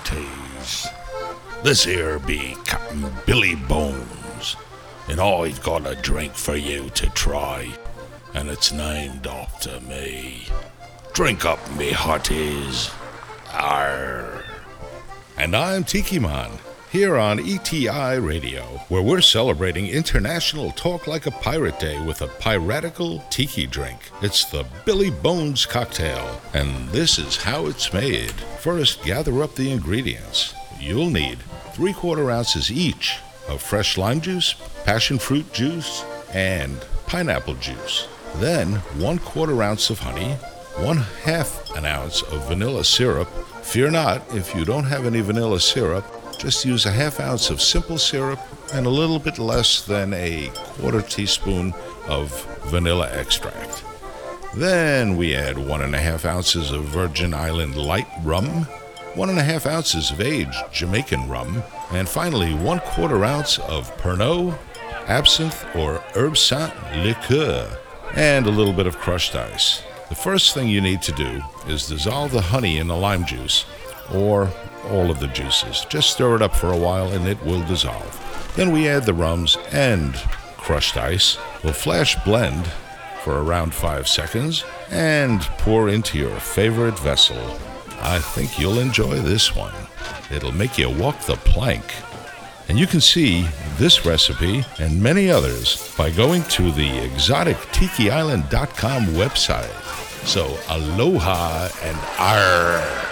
pirates. This here be Captain Billy Bones, and I've got a drink for you to try, and it's named after me. Drink up, me hearties. Arr. And I'm Tiki Man, here on ETI Radio, where we're celebrating International Talk Like a Pirate Day with a piratical tiki drink. It's the Billy Bones cocktail, and this is how it's made. First, gather up the ingredients. You'll need 3/4 ounces each of fresh lime juice, passion fruit juice, and pineapple juice. Then 1/4 ounce of honey, 1/2 ounce of vanilla syrup. Fear not, if you don't have any vanilla syrup, just use 1/2 ounce of simple syrup and a little bit less than a 1/4 teaspoon of vanilla extract. Then we add 1.5 ounces of Virgin Island light rum, 1.5 ounces of aged Jamaican rum, and finally 1/4 ounce of Pernod, absinthe, or Herb Saint liqueur, and a little bit of crushed ice. The first thing you need to do is dissolve the honey in the lime juice, or all of the juices. Just stir it up for a while and it will dissolve. Then we add the rums and crushed ice. We'll flash blend for around 5 seconds and pour into your favorite vessel. I think you'll enjoy this one. It'll make you walk the plank. And you can see this recipe and many others by going to the exotictikiisland.com website. So aloha and arr!